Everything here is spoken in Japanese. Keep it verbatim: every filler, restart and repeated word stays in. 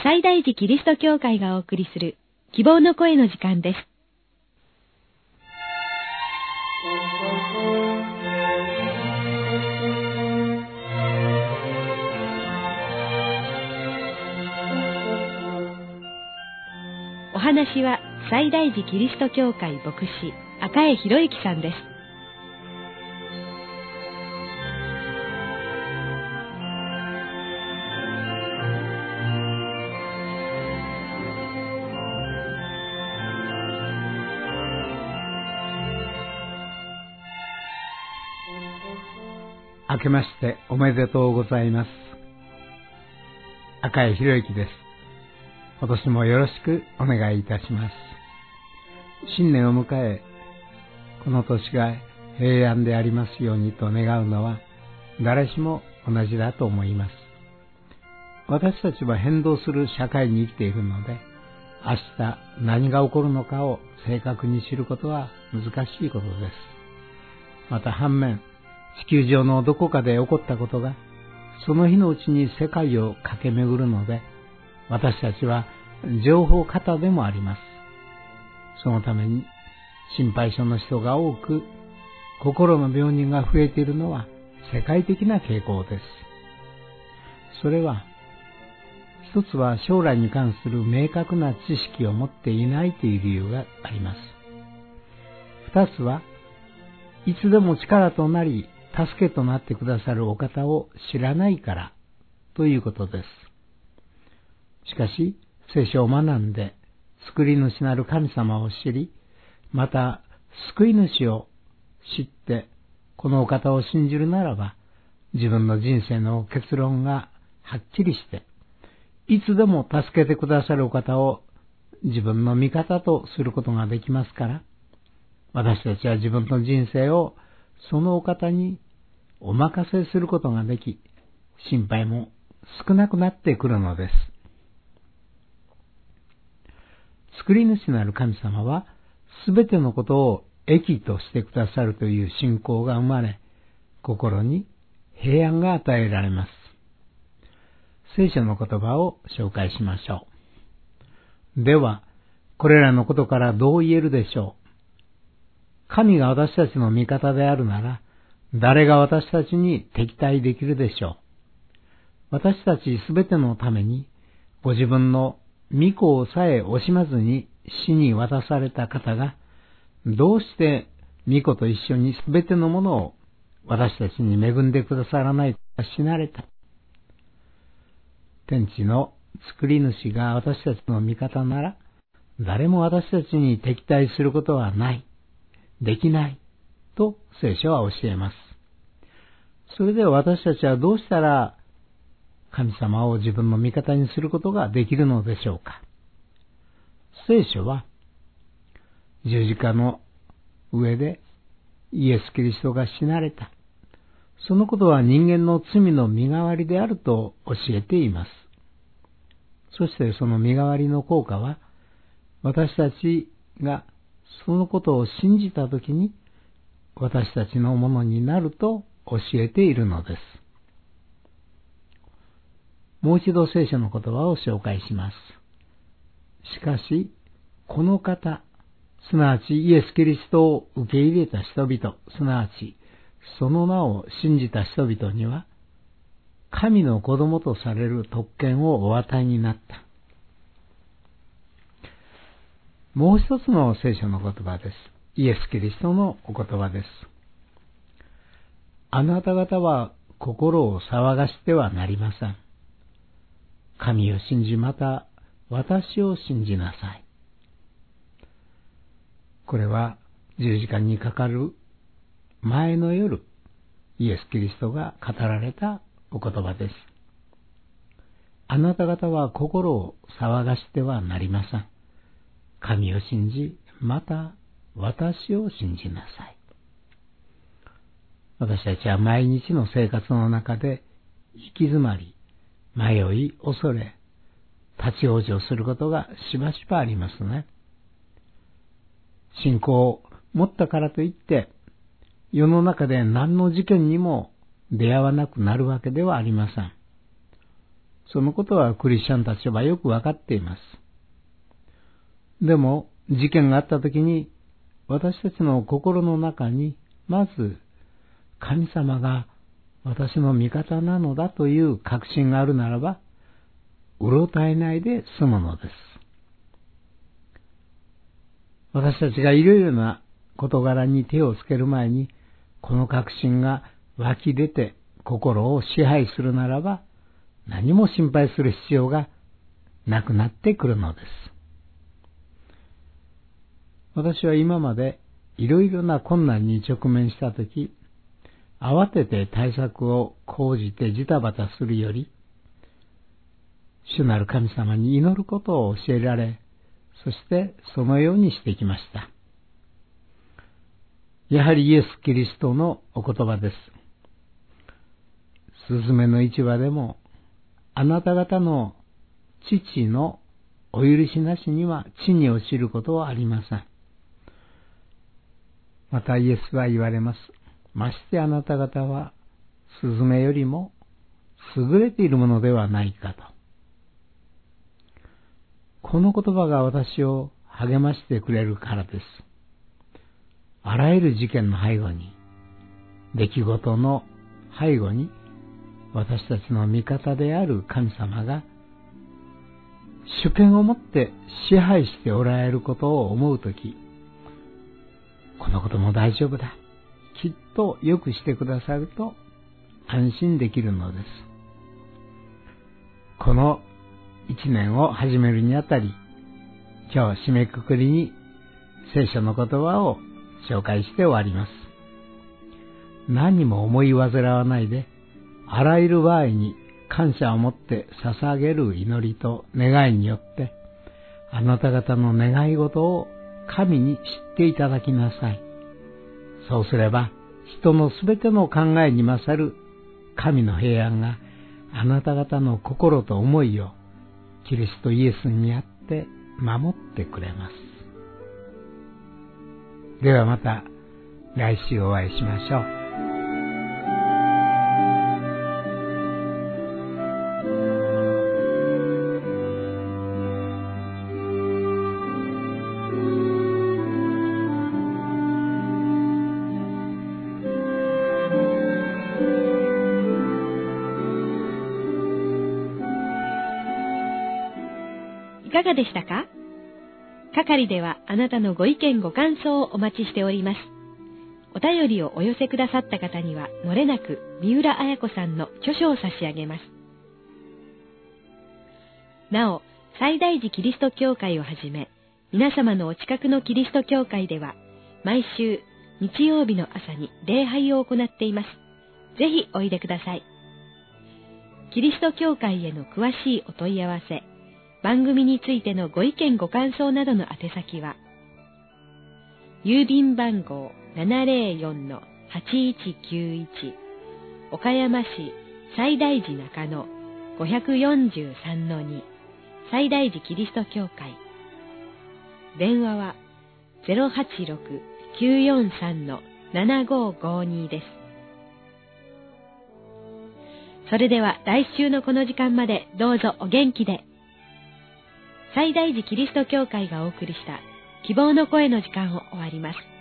西大寺キリスト教会がお送りする希望の声の時間です。お話は西大寺キリスト教会牧師赤江博之さんです。 明けましておめでとうございます。赤江博之です。今年もよろしくお願いいたします。新年を迎え、この年が平安でありますようにと願うのは誰しも同じだと思います。私たちは変動する社会に生きているので、明日何が起こるのかを正確に知ることは難しいことです。また反面、地球上のどこかで起こったことがその日のうちに世界を駆け巡るので、私たちは情報過多でもあります。そのために心配性の人が多く、心の病人が増えているのは世界的な傾向です。それは、一つは将来に関する明確な知識を持っていないという理由があります。二つは、いつでも力となり、助けとなってくださるお方を知らないからということです。しかし、聖書を学んで、救い主なる神様を知り、また救い主を知って、このお方を信じるならば、自分の人生の結論がはっきりして、いつでも助けてくださるお方を自分の味方とすることができますから、私たちは自分の人生をそのお方にお任せすることができ、心配も少なくなってくるのです。救い主なる神様は、すべてのことを益としてくださるという信仰が生まれ、心に平安が与えられます。聖書の言葉を紹介しましょう。では、これらのことからどう言えるでしょう。神が私たちの味方であるなら、誰が私たちに敵対できるでしょう。私たちすべてのために、ご自分の御子をさえ惜しまずに死に渡された方が、どうして御子と一緒にすべてのものを私たちに恵んでくださらないか死なれた。天地の作り主が私たちの味方なら、誰も私たちに敵対することはない、できない、と聖書は教えます。それでは私たちはどうしたら神様を自分の味方にすることができるのでしょうか。聖書は十字架の上でイエス・キリストが死なれた。そのことは人間の罪の身代わりであると教えています。そしてその身代わりの効果は、私たちがそのことを信じたときに私たちのものになると教えているのです。もう一度聖書の言葉を紹介します。しかし、この方、すなわちイエス・キリストを受け入れた人々、すなわちその名を信じた人々には、神の子供とされる特権をお与えになった。もう一つの聖書の言葉です。イエス・キリストのお言葉です。あなた方は心を騒がしてはなりません。神を信じ、また私を信じなさい。これは十字架にかかる前の夜、イエス・キリストが語られたお言葉です。あなた方は心を騒がしてはなりません。神を信じ、また私を信じなさい。私たちは毎日の生活の中で行き詰まり、迷い、恐れ、立ち往生することがしばしばありますね。信仰を持ったからといって、世の中で何の事件にも出会わなくなるわけではありません。 そのことはクリスチャンたちはよくわかっています。でも、事件があったときに、私たちの心の中に、まず、神様が私の味方なのだという確信があるならば、うろたえないで済むのです。私たちがいろいろな事柄に手をつける前に、この確信が湧き出て心を支配するならば、何も心配する必要がなくなってくるのです。私は今までいろいろな困難に直面したとき、慌てて対策を講じてジタバタするより、主なる神様に祈ることを教えられ、そしてそのようにしてきました。やはりイエス・キリストのお言葉です。すずめの一羽でも、あなた方の父のお許しなしには地に落ちることはありません。またイエスは言われます。ましてあなた方はスズメよりも優れているものではないかと。この言葉が私を励ましてくれるからです。あらゆる事件の背後に、出来事の背後に、私たちの味方である神様が主権を持って支配しておられることを思うとき、このことも大丈夫だ、きっとよくしてくださると安心できるのです。この一年を始めるにあたり、今日締めくくりに聖書の言葉を紹介して終わります。何も思い煩わないで、あらゆる場合に感謝を持って捧げる祈りと願いによって、あなた方の願い事を神に知っていただきなさい。そうすれば、人のすべての考えに勝る神の平安があなた方の心と思いをキリストイエスにあって守ってくれます。ではまた来週お会いしましょう。 いかがでしたか？係ではあなたのご意見ご感想をお待ちしております。お便りをお寄せくださった方には、もれなく三浦綾子さんの著書を差し上げます。なお、西大寺キリスト教会をはじめ、皆様のお近くのキリスト教会では、毎週日曜日の朝に礼拝を行っています。ぜひおいでください。キリスト教会への詳しいお問い合わせ、番組についてのご意見ご感想などの宛先は、郵便番号 ななぜろよんのはちいちきゅういち 岡山市西大寺中野 ごよんさんのに 西大寺キリスト教会。電話は ゼロはちろく きゅうよんさん ななごごに です。それでは来週のこの時間までどうぞお元気で。西大寺キリスト教会がお送りした希望の声の時間を終わります。